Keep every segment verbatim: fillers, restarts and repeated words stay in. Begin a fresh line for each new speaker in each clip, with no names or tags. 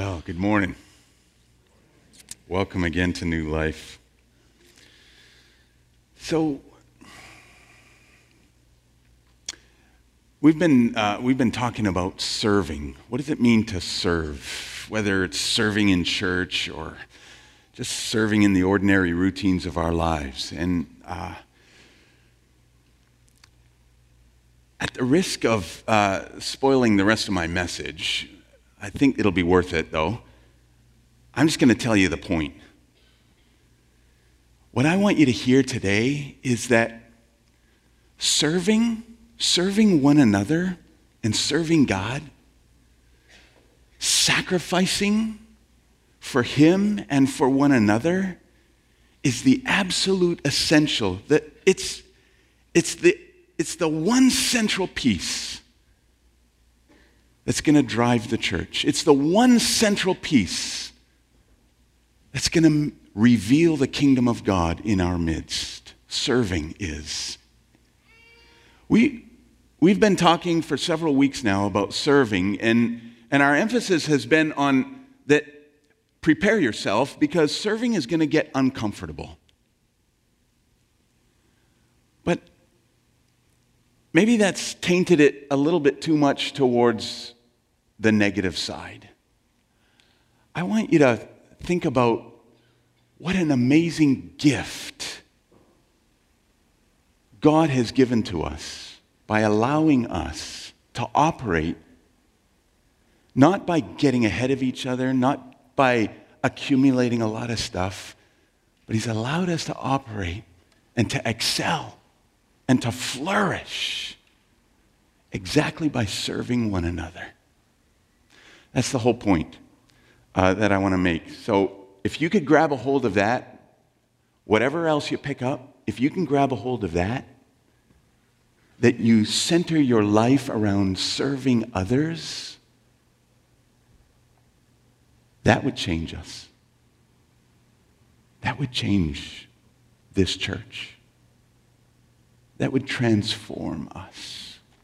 Well, good morning. Welcome again to New Life. So, we've been uh, we've been talking about serving. What does it mean to serve? Whether it's serving in church or just serving in the ordinary routines of our lives. And uh, at the risk of uh, spoiling the rest of my message, I think it'll be worth it, though. I'm just going to tell you the point. What I want you to hear today is that serving, serving one another and serving God, sacrificing for Him and for one another is the absolute essential. That it's, it's, the, it's the one central piece that's going to drive the church. It's the one central piece that's going to reveal the kingdom of God in our midst. Serving is. We, we've been talking for several weeks now about serving, and, and our emphasis has been on that prepare yourself, because serving is going to get uncomfortable. But maybe that's tainted it a little bit too much towards the negative side. I want you to think about what an amazing gift God has given to us by allowing us to operate not by getting ahead of each other, not by accumulating a lot of stuff, but He's allowed us to operate and to excel and to flourish exactly by serving one another. That's the whole point uh, that I want to make. So if you could grab a hold of that, whatever else you pick up, if you can grab a hold of that, that you center your life around serving others, that would change us. That would change this church. That would transform us.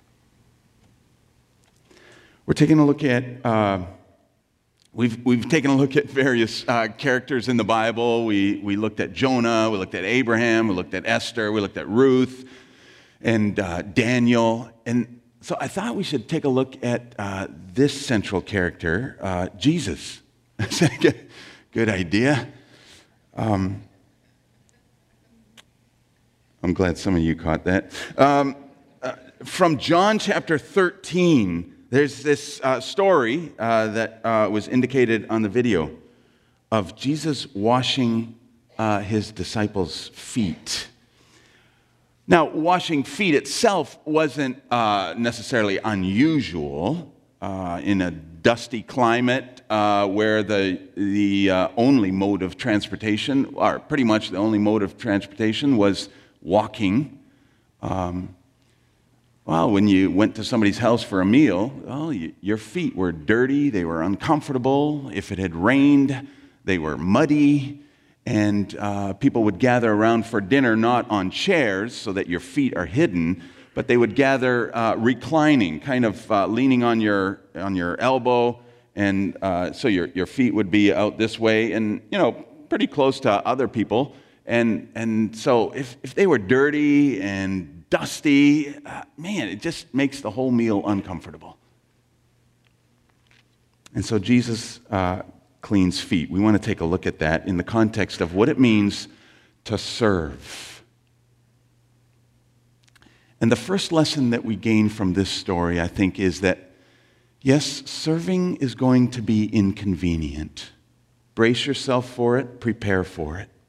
We're taking a look at, uh, we've, we've taken a look at various uh, characters in the Bible. We, we looked at Jonah, we looked at Abraham, we looked at Esther, we looked at Ruth and uh, Daniel. And so I thought we should take a look at uh, this central character, uh, Jesus. Is that a good, good idea? Um, I'm glad some of you caught that. Um, uh, from John chapter thirteen, there's this uh, story uh, that uh, was indicated on the video of Jesus washing uh, his disciples' feet. Now, washing feet itself wasn't uh, necessarily unusual uh, in a dusty climate uh, where the, the uh, only mode of transportation, or pretty much the only mode of transportation, was walking. Um, Well, when you went to somebody's house for a meal, well, you, your feet were dirty, they were uncomfortable. If it had rained, they were muddy. And uh, people would gather around for dinner, not on chairs so that your feet are hidden, but they would gather uh, reclining, kind of uh, leaning on your on your elbow. And uh, so your, your feet would be out this way and, you know, pretty close to other people. And, and so if, if they were dirty and dusty, uh, man, it just makes the whole meal uncomfortable. And so Jesus uh, cleans feet. We want to take a look at that in the context of what it means to serve. And the first lesson that we gain from this story, I think, is that, yes, serving is going to be inconvenient. Brace yourself for it, prepare for it.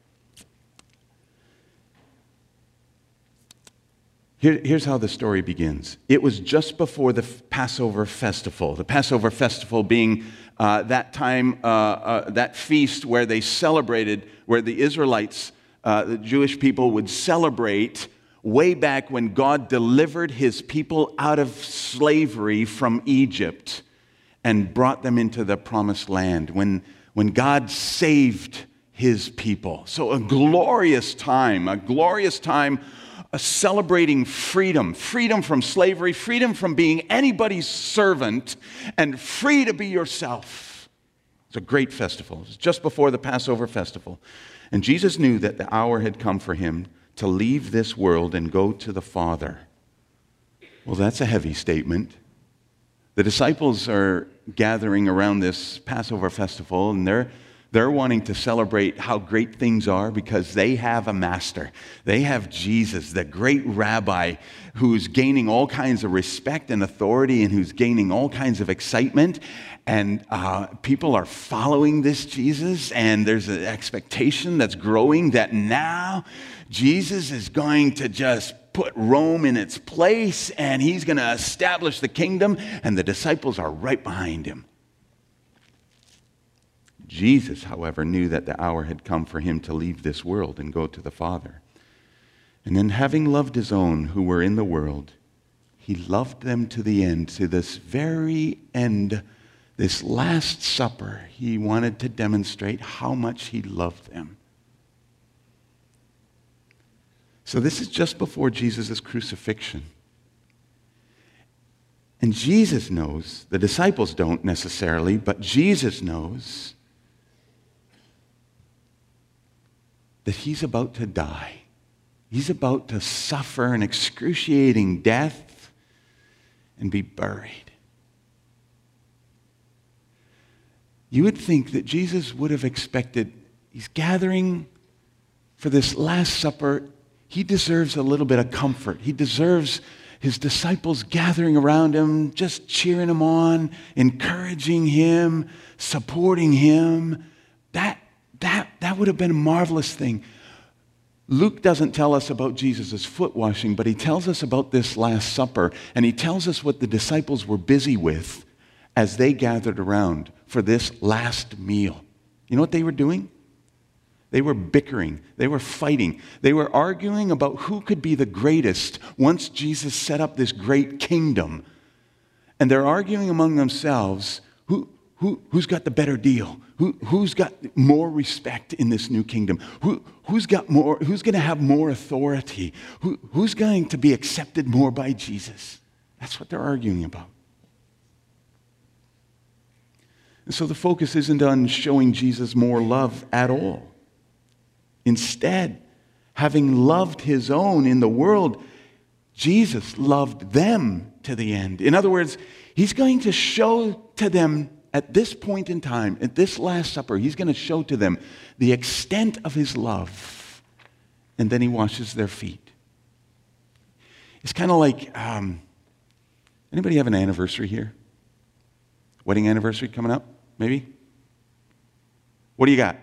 Here, here's how the story begins. It was just before the Passover festival. The Passover festival being uh, that time, uh, uh, that feast where they celebrated, where the Israelites, uh, the Jewish people would celebrate way back when God delivered His people out of slavery from Egypt and brought them into the promised land. When, when God saved His people. So a glorious time, a glorious time Uh, celebrating freedom, freedom from slavery, freedom from being anybody's servant, and free to be yourself. It's a great festival. It's just before the Passover festival. And Jesus knew that the hour had come for him to leave this world and go to the Father. Well, that's a heavy statement. The disciples are gathering around this Passover festival, and they're They're wanting to celebrate how great things are because they have a master. They have Jesus, the great rabbi, who's gaining all kinds of respect and authority and who's gaining all kinds of excitement. And uh, people are following this Jesus, and there's an expectation that's growing that now Jesus is going to just put Rome in its place, and he's going to establish the kingdom, and the disciples are right behind him. Jesus, however, knew that the hour had come for him to leave this world and go to the Father. And then, having loved his own who were in the world, he loved them to the end, to this very end, this Last Supper. He wanted to demonstrate how much he loved them. So this is just before Jesus' crucifixion. And Jesus knows, the disciples don't necessarily, but Jesus knows that he's about to die. He's about to suffer an excruciating death and be buried. You would think that Jesus would have expected, he's gathering for this Last Supper. He deserves a little bit of comfort. He deserves his disciples gathering around him, just cheering him on, encouraging him, supporting him. That That, that would have been a marvelous thing. Luke doesn't tell us about Jesus' foot washing, but he tells us about this Last Supper, and he tells us what the disciples were busy with as they gathered around for this last meal. You know what they were doing? They were bickering. They were fighting. They were arguing about who could be the greatest once Jesus set up this great kingdom. And they're arguing among themselves, who, who, who's got the better deal? Who, who's got more respect in this new kingdom? Who, who's got more? Who's going to have more authority? Who, who's going to be accepted more by Jesus? That's what they're arguing about. And so the focus isn't on showing Jesus more love at all. Instead, having loved his own in the world, Jesus loved them to the end. In other words, he's going to show to them at this point in time, at this Last Supper, he's going to show to them the extent of his love. And then he washes their feet. It's kind of like, um, anybody have an anniversary here? Wedding anniversary coming up, maybe? What do you got?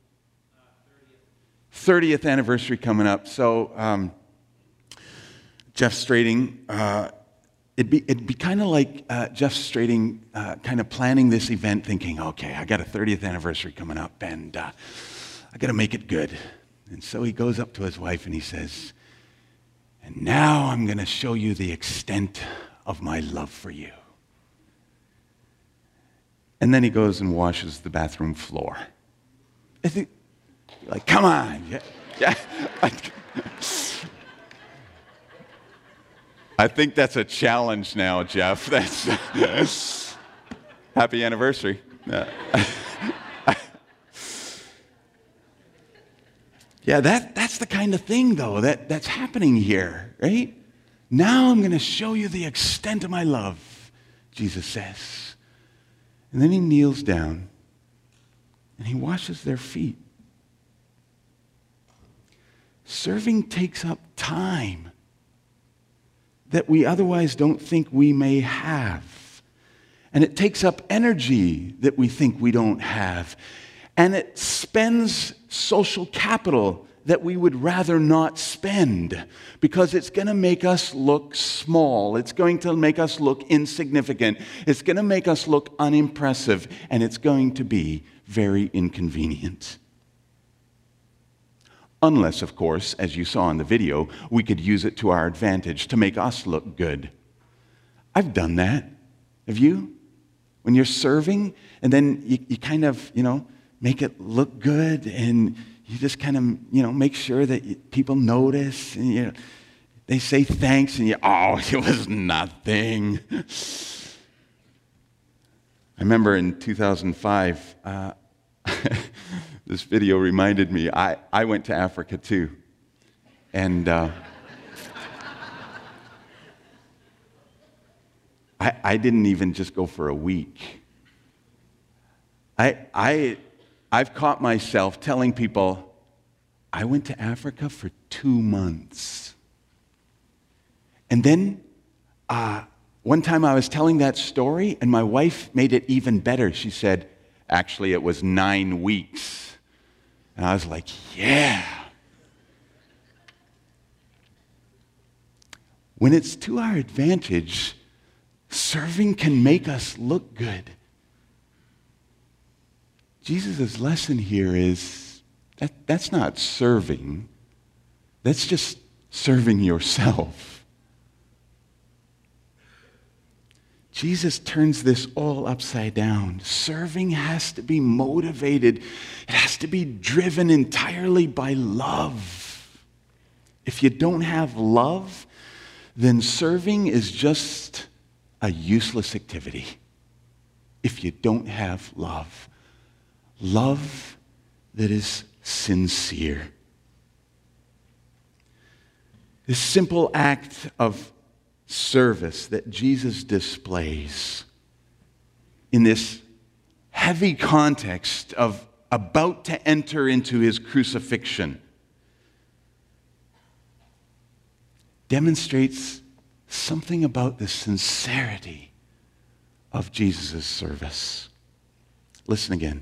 thirtieth anniversary coming up. So, um, Jeff Strating, uh, It'd be, it'd be kind of like uh, Jeff Strating uh, kind of planning this event thinking, okay, I got a thirtieth anniversary coming up and uh, I got to make it good. And so he goes up to his wife and he says, and now I'm going to show you the extent of my love for you. And then he goes and washes the bathroom floor. I think, like, come on. Yeah, yeah. I think that's a challenge now, Jeff. That's happy anniversary. Uh, yeah, that, that's the kind of thing, though, that, that's happening here, right? Now I'm going to show you the extent of my love, Jesus says. And then he kneels down and he washes their feet. Serving takes up time that we otherwise don't think we may have. And it takes up energy that we think we don't have. And it spends social capital that we would rather not spend because it's going to make us look small. It's going to make us look insignificant. It's going to make us look unimpressive. And it's going to be very inconvenient. Unless, of course, as you saw in the video, we could use it to our advantage to make us look good. I've done that. Have you? When you're serving, and then you, you kind of, you know, make it look good, and you just kind of, you know, make sure that you, people notice, and you know, they say thanks, and you, oh, it was nothing. I remember in two thousand five, uh, this video reminded me, I, I went to Africa too. And uh, I, I didn't even just go for a week. I, I, I've caught myself telling people, I went to Africa for two months. And then uh, one time I was telling that story, and my wife made it even better. She said, actually, it was nine weeks. And I was like, yeah. When it's to our advantage, serving can make us look good. Jesus' lesson here is that that's not serving. That's just serving yourself. Jesus turns this all upside down. Serving has to be motivated. It has to be driven entirely by love. If you don't have love, then serving is just a useless activity. If you don't have love. Love that is sincere. This simple act of service that Jesus displays in this heavy context of about to enter into his crucifixion demonstrates something about the sincerity of Jesus' service. Listen again.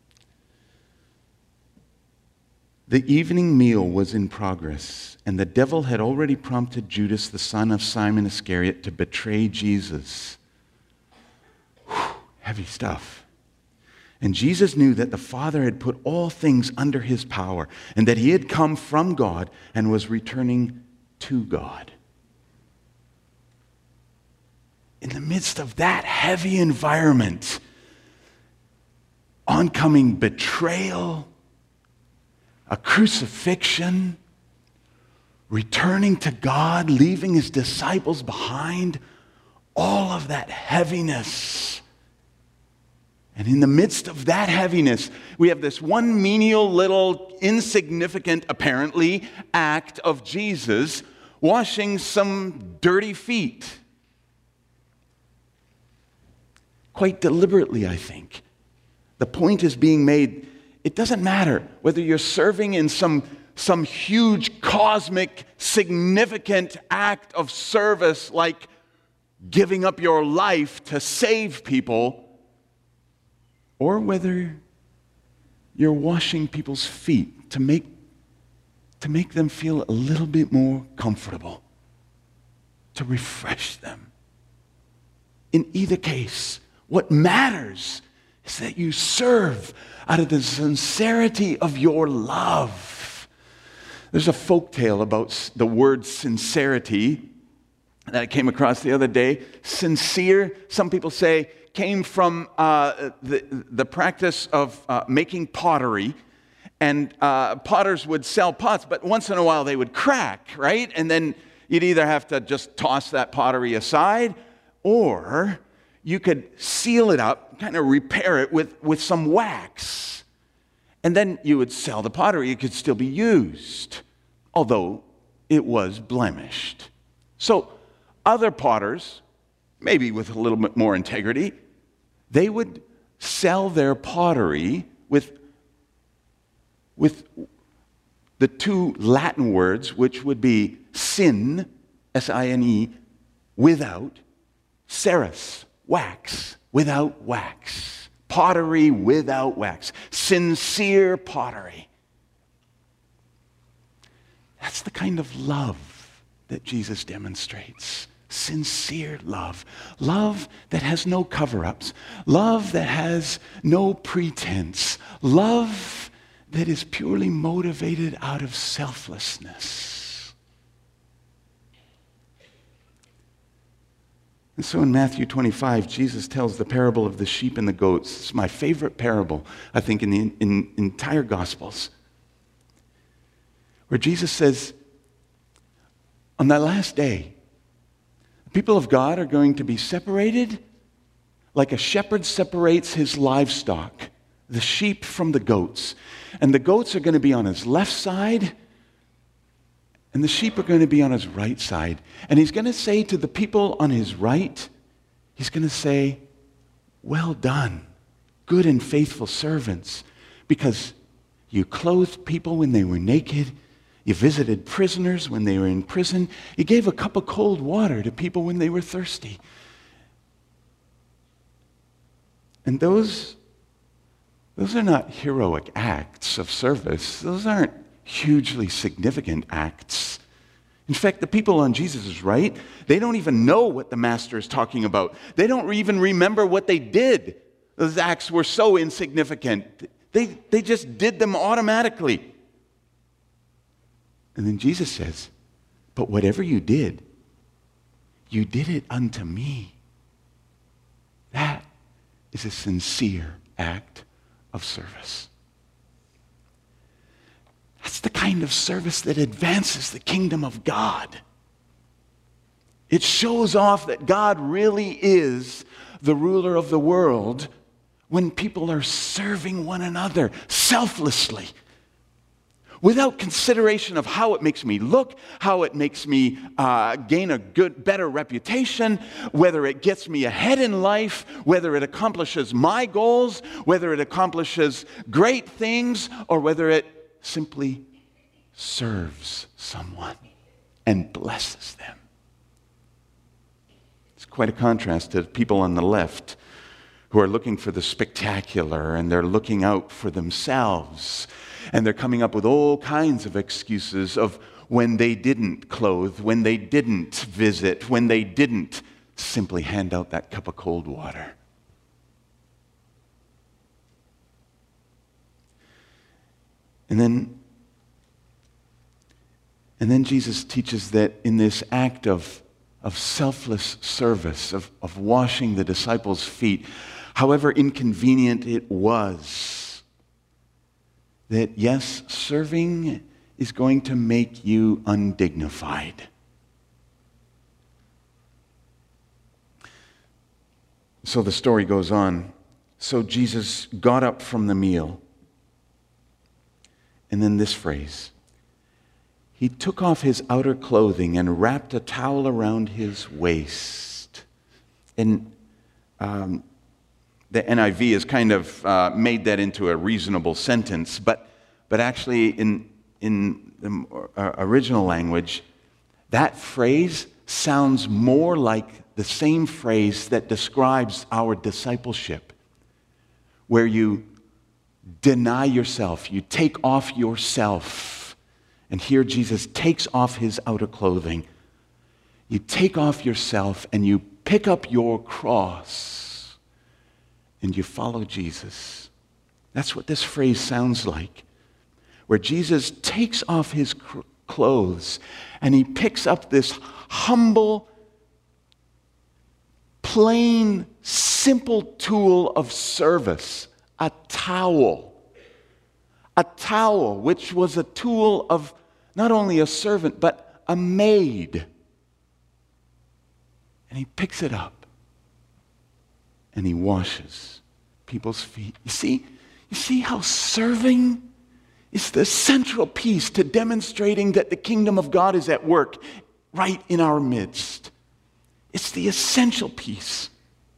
The evening meal was in progress, and the devil had already prompted Judas, the son of Simon Iscariot, to betray Jesus. Whew, heavy stuff. And Jesus knew that the Father had put all things under his power, and that he had come from God and was returning to God. In the midst of that heavy environment, oncoming betrayal, a crucifixion, returning to God, leaving his disciples behind, all of that heaviness. And in the midst of that heaviness, we have this one menial little insignificant, apparently, act of Jesus washing some dirty feet. Quite deliberately, I think. The point is being made, it doesn't matter whether you're serving in some, some huge, cosmic, significant act of service like giving up your life to save people, or whether you're washing people's feet to make, to make them feel a little bit more comfortable, to refresh them. In either case, what matters is that you serve out of the sincerity of your love. There's a folk tale about the word sincerity that I came across the other day. Sincere, some people say, came from uh, the, the practice of uh, making pottery. And uh, potters would sell pots, but once in a while they would crack, right? And then you'd either have to just toss that pottery aside, or you could seal it up, kind of repair it with, with some wax. And then you would sell the pottery. It could still be used, although it was blemished. So other potters, maybe with a little bit more integrity, they would sell their pottery with, with the two Latin words, which would be sin, S I N E, without, ceras, wax, without wax. Pottery without wax. Sincere pottery. That's the kind of love that Jesus demonstrates. Sincere love. Love that has no cover-ups. Love that has no pretense. Love that is purely motivated out of selflessness. And so in Matthew twenty-five, Jesus tells the parable of the sheep and the goats. It's my favorite parable, I think, in the in, entire Gospels. Where Jesus says, on that last day, the people of God are going to be separated like a shepherd separates his livestock, the sheep from the goats. And the goats are going to be on his left side, and the sheep are going to be on his right side. And he's going to say to the people on his right, he's going to say, well done, good and faithful servants, because you clothed people when they were naked, you visited prisoners when they were in prison, you gave a cup of cold water to people when they were thirsty. And those, those are not heroic acts of service. Those aren't hugely significant acts. In fact, the people on Jesus' right, they don't even know what the master is talking about. They don't even remember what they did. Those acts were so insignificant. They, they just did them automatically. And then Jesus says, but whatever you did, you did it unto me. That is a sincere act of service. That's the kind of service that advances the kingdom of God. It shows off that God really is the ruler of the world when people are serving one another selflessly, without consideration of how it makes me look, how it makes me uh, gain a good, better reputation, whether it gets me ahead in life, whether it accomplishes my goals, whether it accomplishes great things, or whether it simply serves someone and blesses them. It's quite a contrast to people on the left who are looking for the spectacular, and they're looking out for themselves, and they're coming up with all kinds of excuses of when they didn't clothe, when they didn't visit, when they didn't simply hand out that cup of cold water. And then, and then Jesus teaches that in this act of, of selfless service, of, of washing the disciples' feet, however inconvenient it was, that yes, serving is going to make you undignified. So the story goes on. So Jesus got up from the meal. And then this phrase, he took off his outer clothing and wrapped a towel around his waist. And um, the N I V has kind of uh, made that into a reasonable sentence, but but actually in in the uh, original language, that phrase sounds more like the same phrase that describes our discipleship, where you deny yourself, you take off yourself. And here Jesus takes off his outer clothing. You take off yourself and you pick up your cross and you follow Jesus. That's what this phrase sounds like, where Jesus takes off his cr- clothes and he picks up this humble, plain, simple tool of service. A towel. A towel, which was a tool of not only a servant, but a maid. And he picks it up and he washes people's feet. You see, you see how serving is the central piece to demonstrating that the kingdom of God is at work right in our midst. It's the essential piece.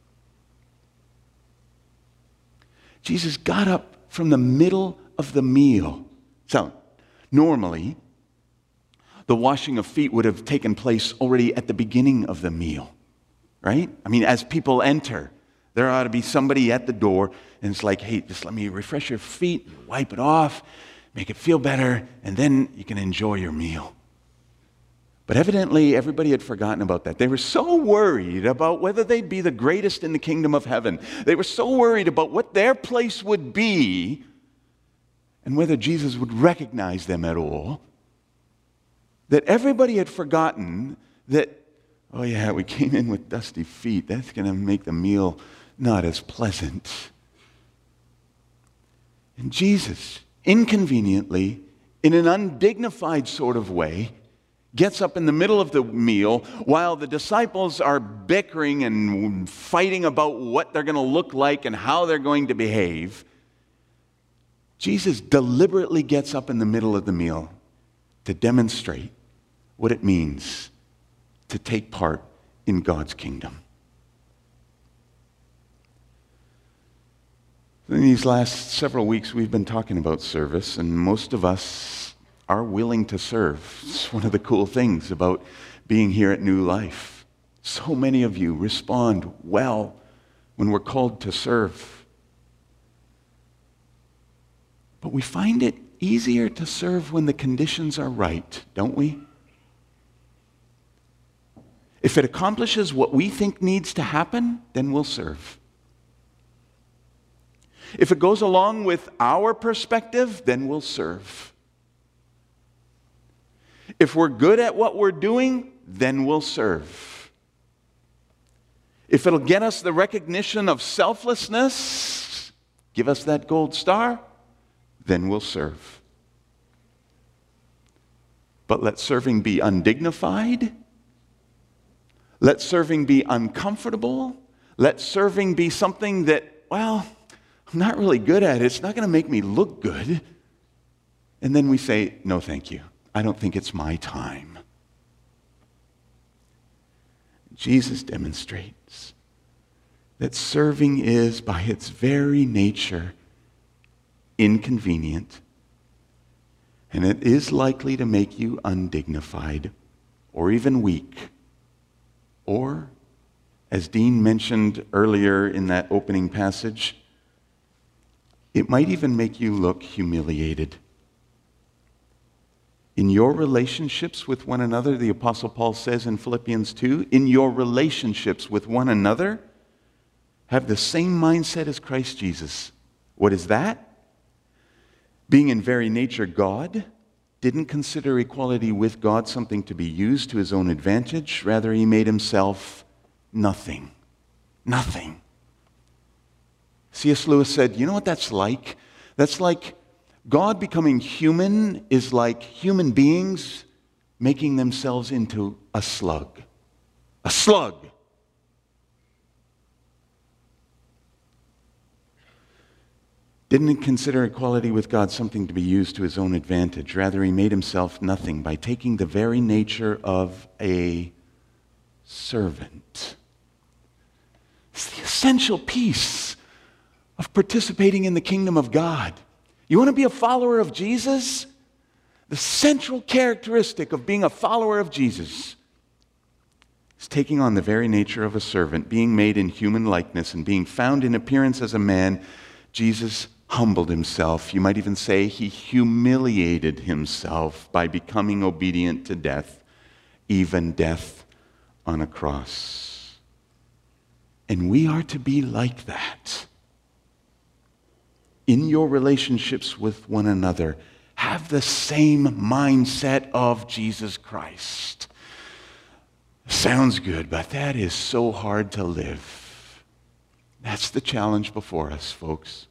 Jesus got up from the middle of the meal. So, normally, the washing of feet would have taken place already at the beginning of the meal, right? I mean, as people enter, there ought to be somebody at the door, and it's like, hey, just let me refresh your feet, wipe it off, make it feel better, and then you can enjoy your meal. But evidently, everybody had forgotten about that. They were so worried about whether they'd be the greatest in the kingdom of heaven. They were so worried about what their place would be and whether Jesus would recognize them at all, that everybody had forgotten that, oh yeah, we came in with dusty feet. That's going to make the meal not as pleasant. And Jesus, inconveniently, in an undignified sort of way, gets up in the middle of the meal while the disciples are bickering and fighting about what they're going to look like and how they're going to behave. Jesus deliberately gets up in the middle of the meal to demonstrate what it means to take part in God's kingdom. In these last several weeks, we've been talking about service, and most of us are willing to serve. It's one of the cool things about being here at New Life. So many of you respond well when we're called to serve. But we find it easier to serve when the conditions are right, don't we? If it accomplishes what we think needs to happen, then we'll serve. If it goes along with our perspective, then we'll serve. If we're good at what we're doing, then we'll serve. If it'll get us the recognition of selflessness, give us that gold star, then we'll serve. But let serving be undignified. Let serving be uncomfortable. Let serving be something that, well, I'm not really good at it. It's not going to make me look good. And then we say, no, thank you. I don't think it's my time. Jesus demonstrates that serving is, by its very nature, inconvenient, and it is likely to make you undignified or even weak. Or, as Dean mentioned earlier in that opening passage, it might even make you look humiliated. In your relationships with one another, the Apostle Paul says in Philippians two, in your relationships with one another, have the same mindset as Christ Jesus. What is that? Being in very nature God, didn't consider equality with God something to be used to his own advantage. Rather, he made himself nothing. Nothing. C S Lewis said, you know what that's like? That's like God becoming human is like human beings making themselves into a slug. A slug. Didn't consider equality with God something to be used to his own advantage. Rather, he made himself nothing by taking the very nature of a servant. It's the essential piece of participating in the kingdom of God. You want to be a follower of Jesus? The central characteristic of being a follower of Jesus is taking on the very nature of a servant, being made in human likeness and being found in appearance as a man. Jesus humbled himself. You might even say he humiliated himself by becoming obedient to death, even death on a cross. And we are to be like that. In your relationships with one another, have the same mindset of Jesus Christ. Sounds good, but that is so hard to live. That's the challenge before us, folks.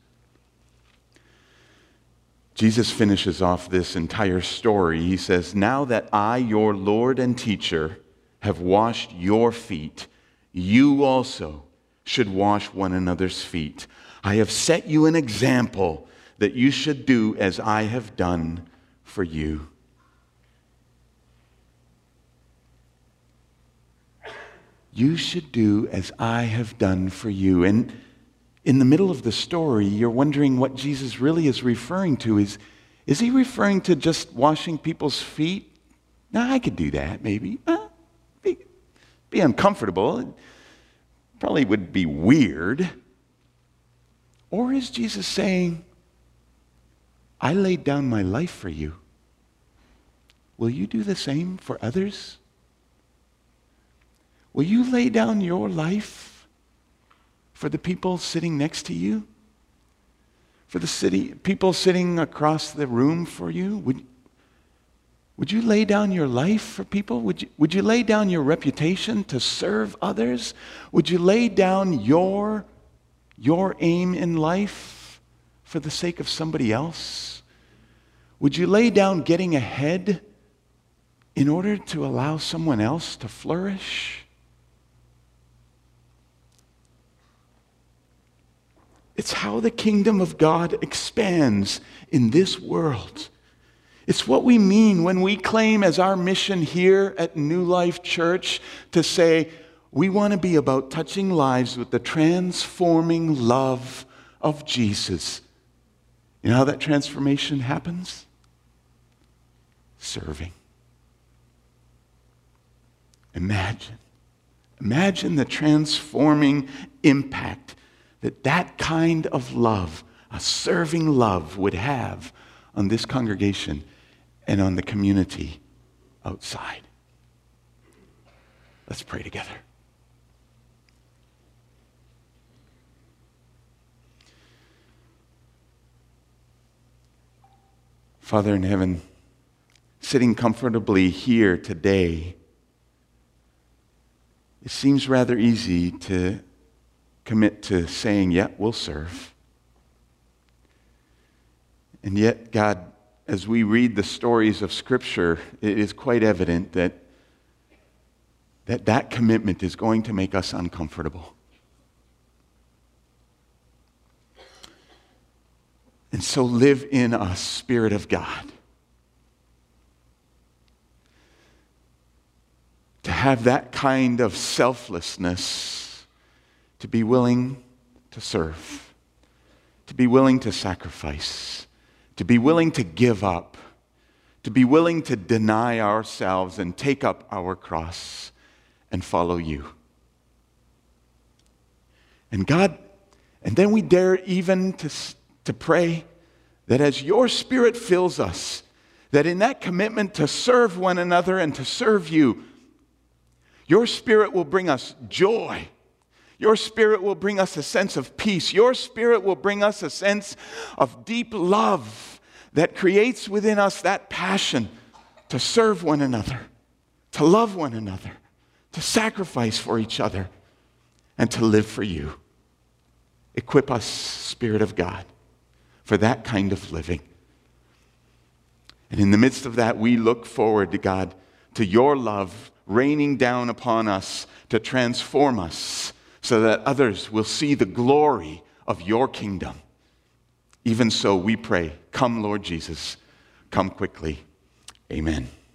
Jesus finishes off this entire story. He says, now that I, your Lord and teacher, have washed your feet, you also should wash one another's feet. I have set you an example that you should do as I have done for you. You should do as I have done for you. And in the middle of the story, you're wondering what Jesus really is referring to. Is, is he referring to just washing people's feet? No, I could do that, maybe. Uh, be, be uncomfortable. It probably would be weird. Or is Jesus saying, I laid down my life for you. Will you do the same for others? Will you lay down your life for the people sitting next to you? For the city, people sitting across the room for you? Would, would you lay down your life for people? Would you, would you lay down your reputation to serve others? Would you lay down your, your aim in life for the sake of somebody else? Would you lay down getting ahead in order to allow someone else to flourish? It's how the kingdom of God expands in this world. It's what we mean when we claim as our mission here at New Life Church to say, we want to be about touching lives with the transforming love of Jesus. You know how that transformation happens? Serving. Imagine. Imagine the transforming impact that that kind of love, a serving love, would have on this congregation and on the community outside. Let's pray together. Father in heaven, sitting comfortably here today, it seems rather easy to commit to saying, yeah, we'll serve. And yet, God, as we read the stories of Scripture, it is quite evident that that, that commitment is going to make us uncomfortable. And so live in us, Spirit of God, to have that kind of selflessness, to be willing to serve, to be willing to sacrifice, to be willing to give up, to be willing to deny ourselves and take up our cross and follow you. And God, and then we dare even to, to pray that as your Spirit fills us, that in that commitment to serve one another and to serve you, your Spirit will bring us joy. Your Spirit will bring us a sense of peace. Your Spirit will bring us a sense of deep love that creates within us that passion to serve one another, to love one another, to sacrifice for each other, and to live for you. Equip us, Spirit of God, for that kind of living. And in the midst of that, we look forward to God, to your love raining down upon us to transform us so that others will see the glory of your kingdom. Even so, we pray, come, Lord Jesus, come quickly. Amen.